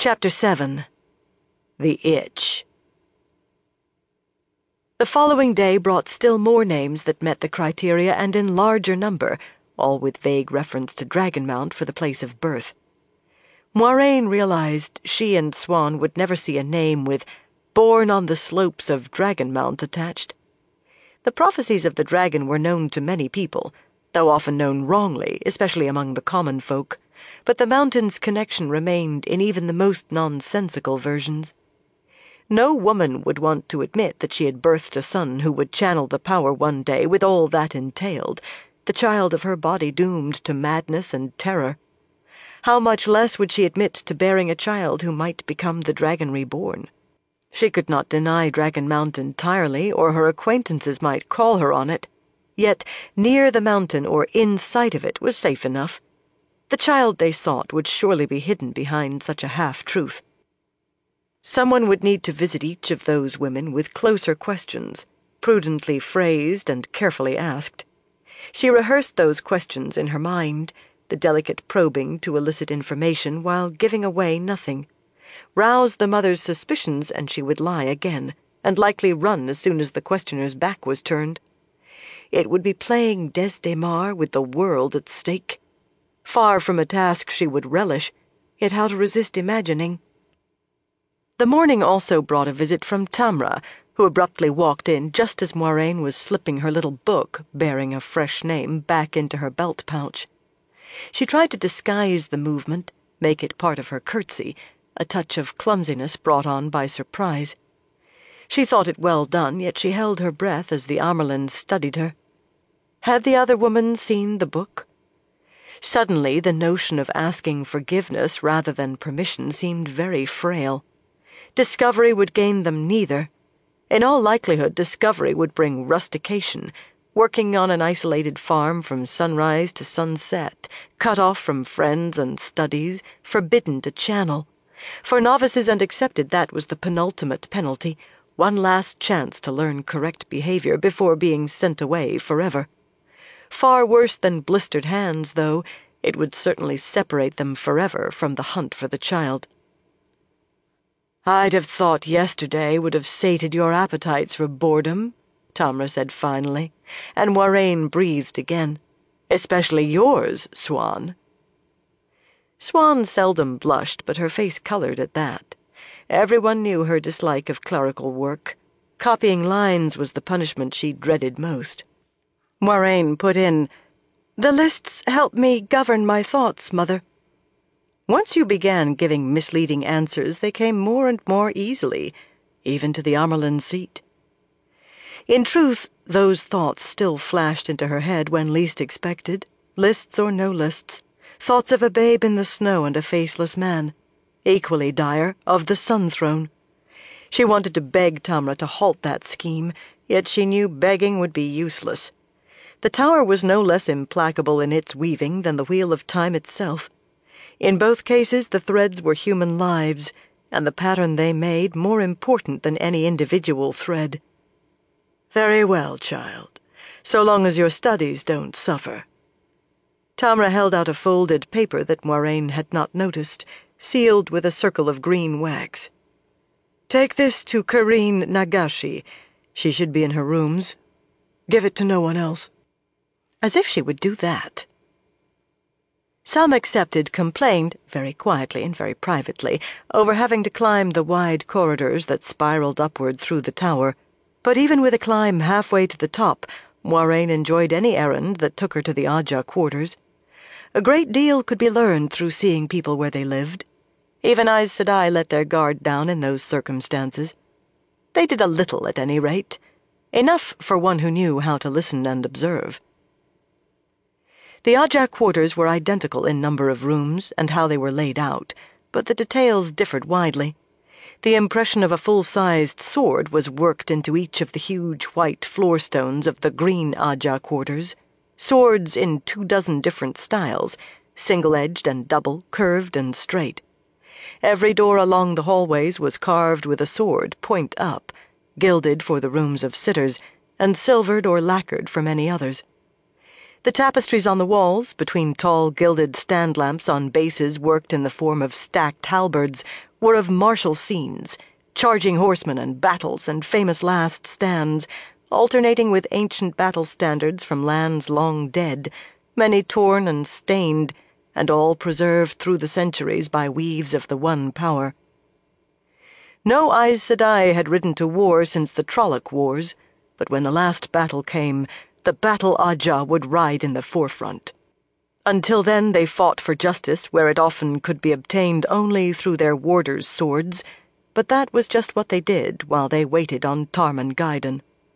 Chapter 7. The Itch. The following day brought still more names that met the criteria and in larger number, all with vague reference to Dragonmount for the place of birth. Moiraine realized she and Siuan would never see a name with "born on the slopes of Dragonmount" attached. The prophecies of the dragon were known to many people, though often known wrongly, especially among the common folk, but the mountain's connection remained in even the most nonsensical versions. No woman would want to admit that she had birthed a son who would channel the power one day with all that entailed, the child of her body doomed to madness and terror. How much less would she admit to bearing a child who might become the dragon reborn? She could not deny Dragonmount entirely, or her acquaintances might call her on it. Yet near the mountain or in sight of it was safe enough. The child they sought would surely be hidden behind such a half-truth. Someone would need to visit each of those women with closer questions, prudently phrased and carefully asked. She rehearsed those questions in her mind, the delicate probing to elicit information while giving away nothing. Rouse the mother's suspicions and she would lie again, and likely run as soon as the questioner's back was turned. It would be playing Desdemar with the world at stake. Far from a task she would relish, yet how to resist imagining. The morning also brought a visit from Tamra, who abruptly walked in just as Moiraine was slipping her little book, bearing a fresh name, back into her belt pouch. She tried to disguise the movement, make it part of her curtsy, a touch of clumsiness brought on by surprise. She thought it well done, yet she held her breath as the Amyrlin studied her. Had the other woman seen the book? Suddenly, the notion of asking forgiveness rather than permission seemed very frail. Discovery would gain them neither. In all likelihood, discovery would bring rustication, working on an isolated farm from sunrise to sunset, cut off from friends and studies, forbidden to channel. For novices and accepted, that was the penultimate penalty, one last chance to learn correct behavior before being sent away forever. Far worse than blistered hands, though, it would certainly separate them forever from the hunt for the child. "I'd have thought yesterday would have sated your appetites for boredom," Tamra said finally, and Moiraine breathed again. "Especially yours, Siuan." Siuan seldom blushed, but her face colored at that. Everyone knew her dislike of clerical work. Copying lines was the punishment she dreaded most. Moiraine put in, "The lists help me govern my thoughts, Mother." Once you began giving misleading answers, they came more and more easily, even to the Amyrlin seat. In truth, those thoughts still flashed into her head when least expected, lists or no lists, thoughts of a babe in the snow and a faceless man, equally dire, of the Sun Throne. She wanted to beg Tamra to halt that scheme, yet she knew begging would be useless. The tower was no less implacable in its weaving than the wheel of time itself. In both cases the threads were human lives, and the pattern they made more important than any individual thread. "Very well, child, so long as your studies don't suffer." Tamra held out a folded paper that Moiraine had not noticed, sealed with a circle of green wax. "Take this to Karine Nagashi. She should be in her rooms. Give it to no one else." As if she would do that. Some accepted complained, very quietly and very privately, over having to climb the wide corridors that spiraled upward through the tower, but even with a climb halfway to the top, Moiraine enjoyed any errand that took her to the Ajah quarters. A great deal could be learned through seeing people where they lived. Even Aes Sedai let their guard down in those circumstances. They did a little, at any rate. Enough for one who knew how to listen and observe. The Ajah quarters were identical in number of rooms and how they were laid out, but the details differed widely. The impression of a full-sized sword was worked into each of the huge white floor-stones of the green Ajah quarters, swords in 24 different styles, single-edged and double, curved and straight. Every door along the hallways was carved with a sword, point up, gilded for the rooms of sitters, and silvered or lacquered for many others. The tapestries on the walls, between tall gilded stand lamps on bases worked in the form of stacked halberds, were of martial scenes, charging horsemen and battles and famous last stands, alternating with ancient battle standards from lands long dead, many torn and stained, and all preserved through the centuries by weaves of the one power. No Aes Sedai had ridden to war since the Trolloc Wars, but when the last battle came, the Battle Ajah would ride in the forefront. Until then they fought for justice where it often could be obtained only through their warders' swords, but that was just what they did while they waited on Tarmangayden.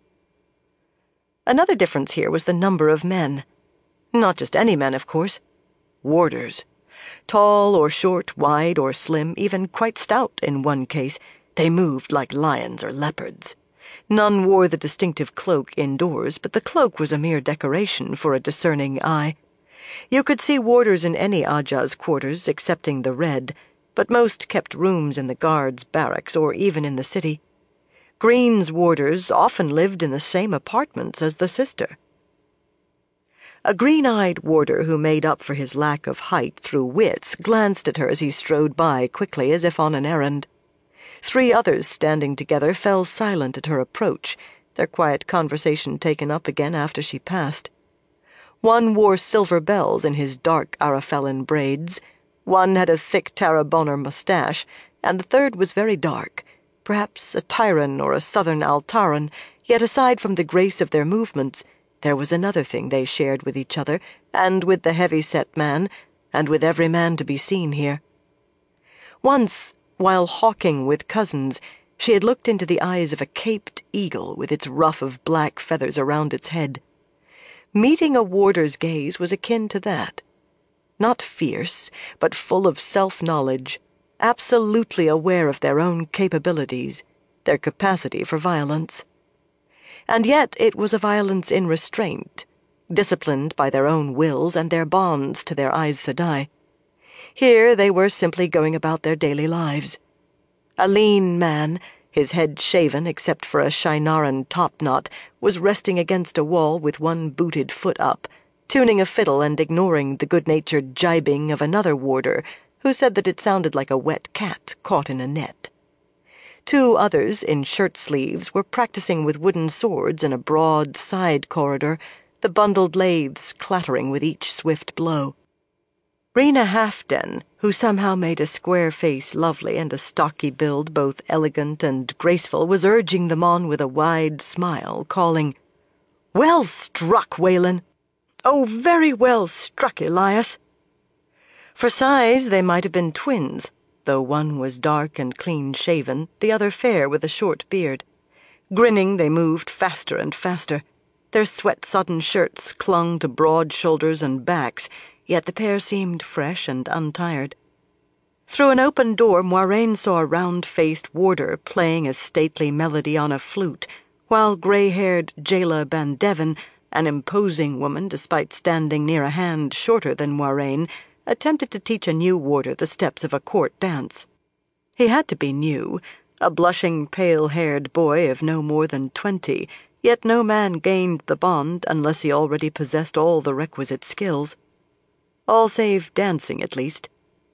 Another difference here was the number of men. Not just any men, of course. Warders. Tall or short, wide or slim, even quite stout in one case, they moved like lions or leopards. None wore the distinctive cloak indoors, but the cloak was a mere decoration for a discerning eye. You could see warders in any Ajah's quarters, excepting the Red, but most kept rooms in the guards' barracks or even in the city. Green's warders often lived in the same apartments as the sister. A green-eyed warder who made up for his lack of height through width glanced at her as he strode by quickly as if on an errand. 3 others standing together fell silent at her approach, their quiet conversation taken up again after she passed. One wore silver bells in his dark Arafellan braids, one had a thick Tarabonner mustache, and the third was very dark, perhaps a Tyran or a southern Altaran, yet aside from the grace of their movements, there was another thing they shared with each other, and with the heavy-set man, and with every man to be seen here. Once, while hawking with cousins, she had looked into the eyes of a caped eagle with its ruff of black feathers around its head. Meeting a warder's gaze was akin to that. Not fierce, but full of self-knowledge, absolutely aware of their own capabilities, their capacity for violence. And yet it was a violence in restraint, disciplined by their own wills and their bonds to their Aes Sedai. Here they were simply going about their daily lives. A lean man, his head shaven except for a Shienaran topknot, was resting against a wall with one booted foot up, tuning a fiddle and ignoring the good-natured jibing of another warder, who said that it sounded like a wet cat caught in a net. 2 others, in shirt-sleeves, were practicing with wooden swords in a broad side corridor, the bundled lathes clattering with each swift blow. Rena Halfden, who somehow made a square face lovely and a stocky build both elegant and graceful, was urging them on with a wide smile, calling, "Well struck, Waylon! Oh, very well struck, Elias!" For size they might have been twins, though one was dark and clean-shaven, the other fair with a short beard. Grinning, they moved faster and faster. Their sweat-sodden shirts clung to broad shoulders and backs, yet the pair seemed fresh and untired. Through an open door, Moiraine saw a round-faced warder playing a stately melody on a flute, while grey-haired Jayla Bandevin, an imposing woman despite standing near a hand shorter than Moiraine, attempted to teach a new warder the steps of a court dance. He had to be new, a blushing, pale-haired boy of no more than 20, yet no man gained the bond unless he already possessed all the requisite skills. All save dancing, at least.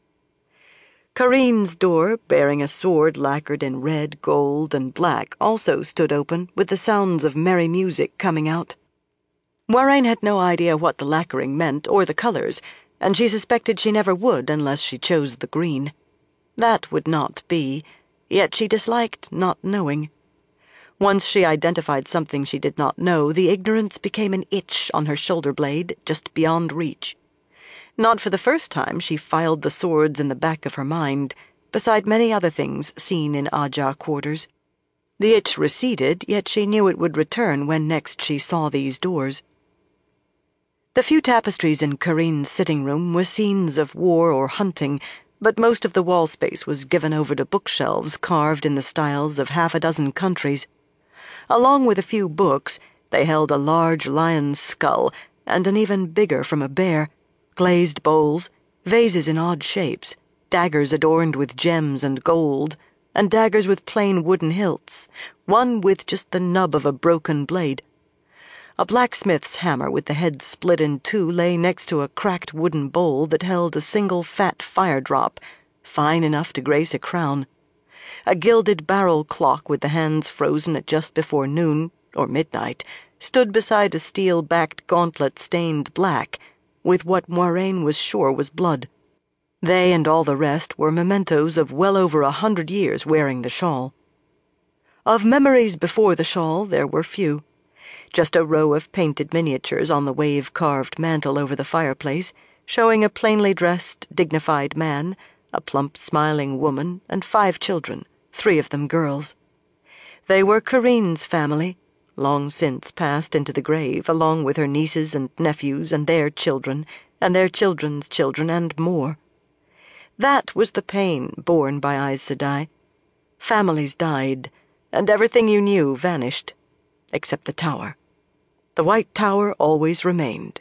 Kareen's door, bearing a sword lacquered in red, gold, and black, also stood open, with the sounds of merry music coming out. Moiraine had no idea what the lacquering meant or the colors, and she suspected she never would unless she chose the green. That would not be, yet she disliked not knowing. Once she identified something she did not know, the ignorance became an itch on her shoulder blade, just beyond reach. Not for the first time she filed the swords in the back of her mind, beside many other things seen in Ajah quarters. The itch receded, yet she knew it would return when next she saw these doors. The few tapestries in Kareen's sitting room were scenes of war or hunting, but most of the wall space was given over to bookshelves carved in the styles of 6 countries. Along with a few books, they held a large lion's skull and an even bigger from a bear, glazed bowls, vases in odd shapes, daggers adorned with gems and gold, and daggers with plain wooden hilts, one with just the nub of a broken blade. A blacksmith's hammer with the head split in 2 lay next to a cracked wooden bowl that held a single fat fire drop, fine enough to grace a crown. A gilded barrel clock with the hands frozen at just before noon, or midnight, stood beside a steel-backed gauntlet stained black, with what Moiraine was sure was blood. They and all the rest were mementos of well over 100 years wearing the shawl. Of memories before the shawl there were few. Just a row of painted miniatures on the wave-carved mantel over the fireplace, showing a plainly dressed, dignified man, a plump, smiling woman, and 5 children, 3 of them girls. They were Carine's family, long since passed into the grave, along with her nieces and nephews and their children, and their children's children, and more. That was the pain borne by Aes Sedai. Families died, and everything you knew vanished, except the tower. The White Tower always remained.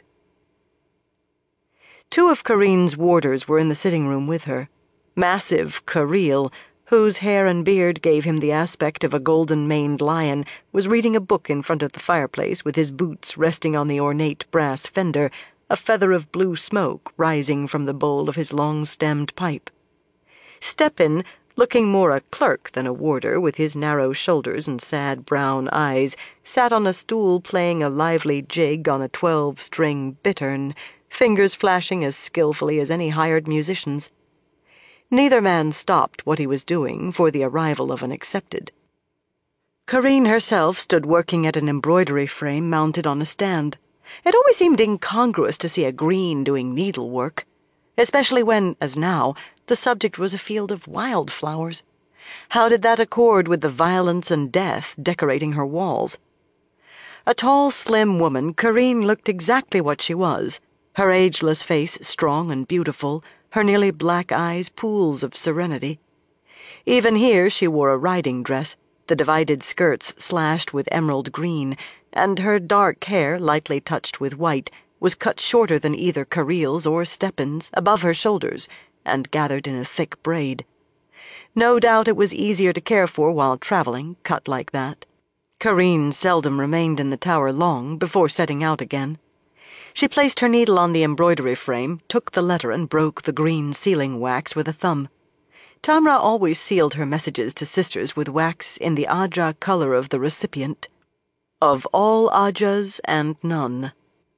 2 of Carine's warders were in the sitting room with her. Massive Careel, whose hair and beard gave him the aspect of a golden-maned lion, was reading a book in front of the fireplace with his boots resting on the ornate brass fender, a feather of blue smoke rising from the bowl of his long-stemmed pipe. Stepan, looking more a clerk than a warder, with his narrow shoulders and sad brown eyes, sat on a stool playing a lively jig on a 12-string bittern, fingers flashing as skillfully as any hired musician's. Neither man stopped what he was doing for the arrival of an accepted. Carine herself stood working at an embroidery frame mounted on a stand. It always seemed incongruous to see a green doing needlework, especially when, as now, the subject was a field of wildflowers. How did that accord with the violence and death decorating her walls? A tall, slim woman, Carine looked exactly what she was, her ageless face strong and beautiful, her nearly black eyes pools of serenity. Even here she wore a riding dress, the divided skirts slashed with emerald green, and her dark hair, lightly touched with white, was cut shorter than either Careel's or Stepan's, above her shoulders, and gathered in a thick braid. No doubt it was easier to care for while traveling, cut like that. Carine seldom remained in the tower long before setting out again. She placed her needle on the embroidery frame, took the letter, and broke the green sealing wax with a thumb. Tamra always sealed her messages to sisters with wax in the Ajah color of the recipient. Of all Ajahs and none.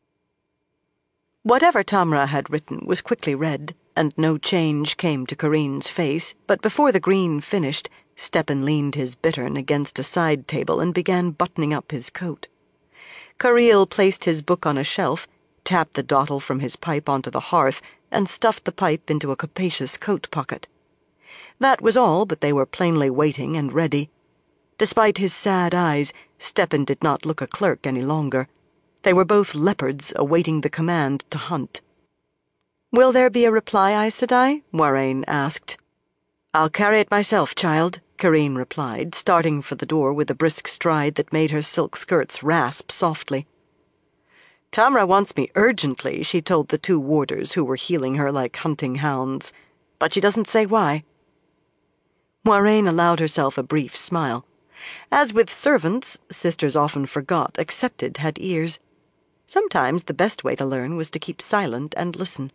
Whatever Tamra had written was quickly read, and no change came to Carine's face, but before the green finished, Stepan leaned his bittern against a side table and began buttoning up his coat. Careel placed his book on a shelf, tapped the dottle from his pipe onto the hearth, and stuffed the pipe into a capacious coat pocket. That was all, but they were plainly waiting and ready. Despite his sad eyes, Stepan did not look a clerk any longer. They were both leopards awaiting the command to hunt. "Will there be a reply, Aes Sedai?" Moiraine asked. "I'll carry it myself, child," Carine replied, starting for the door with a brisk stride that made her silk skirts rasp softly. "Tamra wants me urgently," she told the 2 warders who were heeling her like hunting hounds, "but she doesn't say why." Moiraine allowed herself a brief smile. As with servants, sisters often forgot accepted had ears. Sometimes the best way to learn was to keep silent and listen.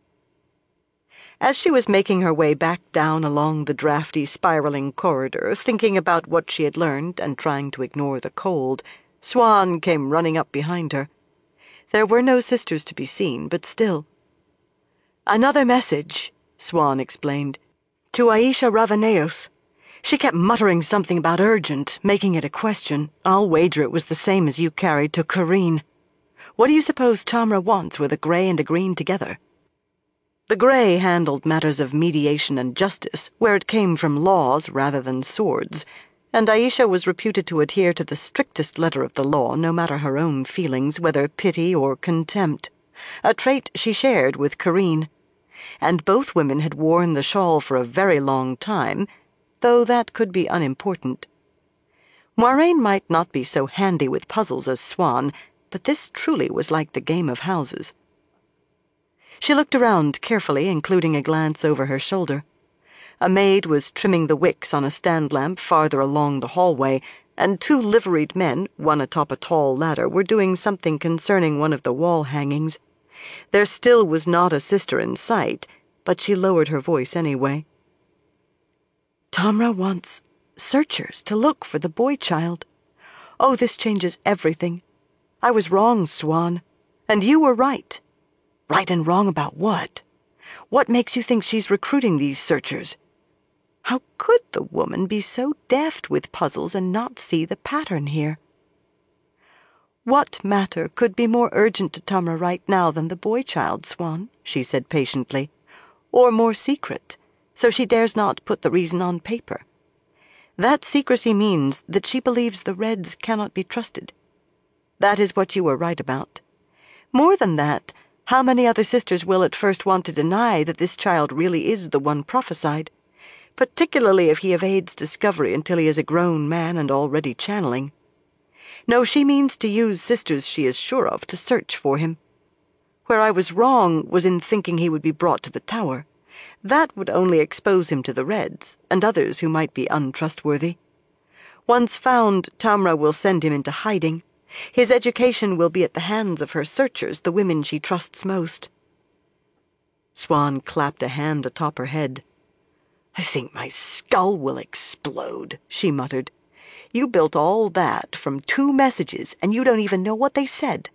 As she was making her way back down along the drafty, spiraling corridor, thinking about what she had learned and trying to ignore the cold, Siuan came running up behind her. There were no sisters to be seen, but still. "Another message," Siuan explained, "to Aisha Ravaneos. She kept muttering something about urgent, making it a question. I'll wager it was the same as you carried to Carine. What do you suppose Tamra wants with a grey and a green together?" The grey handled matters of mediation and justice, where it came from laws rather than swords, and Aisha was reputed to adhere to the strictest letter of the law, no matter her own feelings, whether pity or contempt, a trait she shared with Carine. And both women had worn the shawl for a very long time, though that could be unimportant. Moiraine might not be so handy with puzzles as Siuan, but this truly was like the game of houses. She looked around carefully, including a glance over her shoulder. A maid was trimming the wicks on a stand lamp farther along the hallway, and 2 liveried men, one atop a tall ladder, were doing something concerning one of the wall hangings. There still was not a sister in sight, but she lowered her voice anyway. Tamra wants searchers to look for the boy child. Oh, this changes everything. I was wrong, Swan, and you were right. Right and wrong about what? What makes you think she's recruiting these searchers? How could the woman be so deft with puzzles and not see the pattern here? What matter could be more urgent to Tamra right now than the boy child, Swan, she said patiently, or more secret, so she dares not put the reason on paper. That secrecy means that she believes the Reds cannot be trusted. That is what you were right about. More than that, how many other sisters will at first want to deny that this child really is the one prophesied, particularly if he evades discovery until he is a grown man and already channeling? No, she means to use sisters she is sure of to search for him. Where I was wrong was in thinking he would be brought to the tower. That would only expose him to the Reds and others who might be untrustworthy. Once found, Tamra will send him into hiding. His education will be at the hands of her searchers, the women she trusts most. Swan clapped a hand atop her head. I think my skull will explode, she muttered. You built all that from 2 messages, and you don't even know what they said.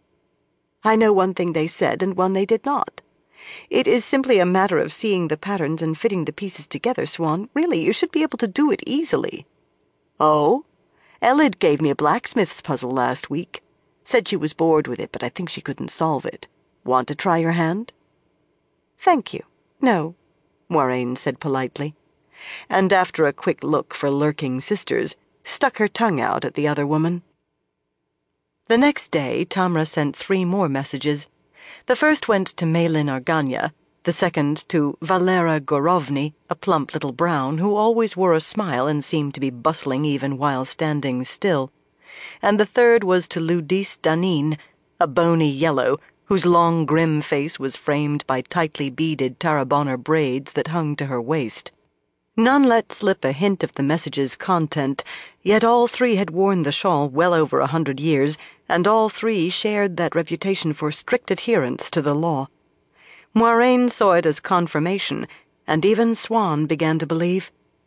I know one thing they said and one they did not. It is simply a matter of seeing the patterns and fitting the pieces together, Swan. Really, you should be able to do it easily. Oh? Elid gave me a blacksmith's puzzle last week. Said she was bored with it, but I think she couldn't solve it. Want to try your hand? Thank you. No, Moiraine said politely, and after a quick look for lurking sisters, stuck her tongue out at the other woman. The next day, Tamra sent 3 more messages. The first went to Malin Arganya, the second to Valera Gorovny, a plump little brown who always wore a smile and seemed to be bustling even while standing still, and the third was to Ludis Danin, a bony yellow, whose long grim face was framed by tightly beaded Tarabonner braids that hung to her waist. None let slip a hint of the message's content, yet all 3 had worn the shawl well over 100 years, and all 3 shared that reputation for strict adherence to the law. Moiraine saw it as confirmation, and even Swan began to believe.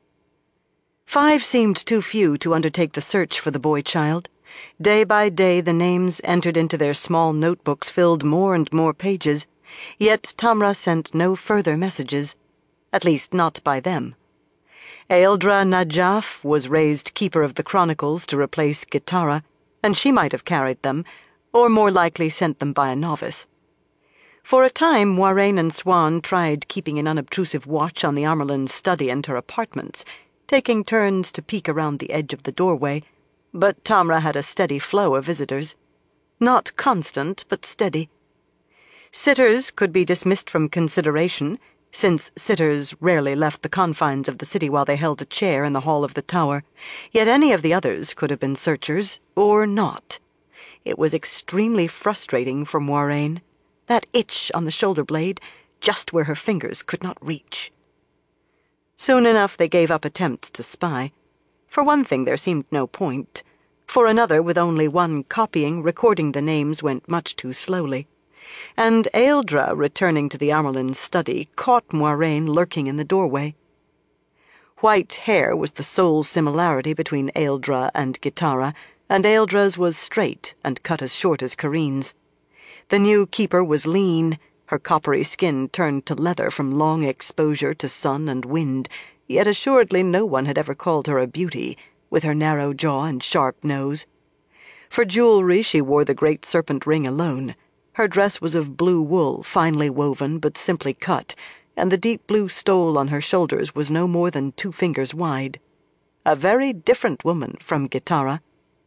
5 seemed too few to undertake the search for the boy child. Day by day the names entered into their small notebooks filled more and more pages, yet Tamra sent no further messages, at least not by them. Eildra Najaf was raised Keeper of the Chronicles to replace Gitara, and she might have carried them, or more likely sent them by a novice. For a time, Moiraine and Swan tried keeping an unobtrusive watch on the Amyrlin's study and her apartments, taking turns to peek around the edge of the doorway, but Tamra had a steady flow of visitors. Not constant, but steady. Sitters could be dismissed from consideration, since sitters rarely left the confines of the city while they held a chair in the hall of the tower, yet any of the others could have been searchers, or not. It was extremely frustrating for Moiraine, that itch on the shoulder blade, just where her fingers could not reach. Soon enough they gave up attempts to spy. For one thing, there seemed no point. For another, with only 1 copying, recording the names went much too slowly. And Eildra, returning to the Amyrlin's study, caught Moiraine lurking in the doorway. White hair was the sole similarity between Eildra and Gitara, and Eildra's was straight and cut as short as Carine's. The new keeper was lean, her coppery skin turned to leather from long exposure to sun and wind, yet assuredly no one had ever called her a beauty, with her narrow jaw and sharp nose. For jewelry she wore the great serpent ring alone. Her dress was of blue wool, finely woven but simply cut, and the deep blue stole on her shoulders was no more than 2 fingers wide. A very different woman from Gitara.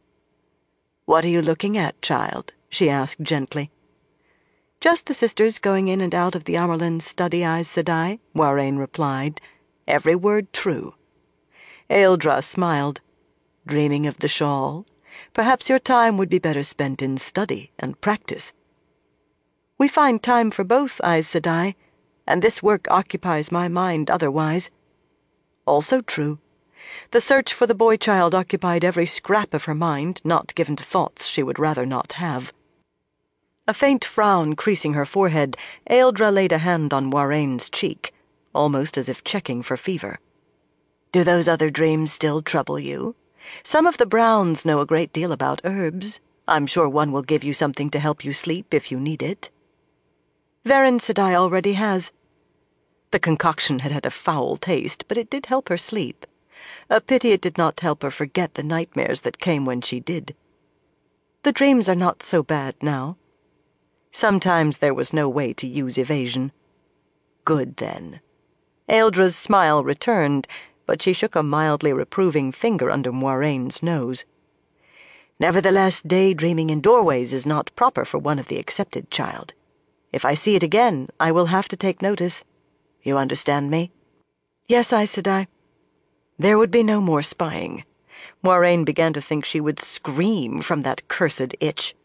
"What are you looking at, child?" she asked gently. "Just the sisters going in and out of the Amyrlin's study, Aes Sedai," Moiraine replied, every word true. Eildra smiled. "Dreaming of the shawl? Perhaps your time would be better spent in study and practice." "We find time for both, Aes Sedai, and this work occupies my mind otherwise." Also true. The search for the boy child occupied every scrap of her mind, not given to thoughts she would rather not have. A faint frown creasing her forehead, Eildra laid a hand on Moiraine's cheek, almost as if checking for fever. Do those other dreams still trouble you? Some of the Browns know a great deal about herbs. I'm sure one will give you something to help you sleep if you need it. Varen Sedai already has. The concoction had a foul taste, but it did help her sleep. A pity it did not help her forget the nightmares that came when she did. The dreams are not so bad now. Sometimes there was no way to use evasion. Good, then. Aeldra's smile returned, but she shook a mildly reproving finger under Moiraine's nose. Nevertheless, daydreaming in doorways is not proper for one of the accepted, child. If I see it again, I will have to take notice. You understand me? Yes, Aes Sedai. There would be no more spying. Moiraine began to think she would scream from that cursed itch.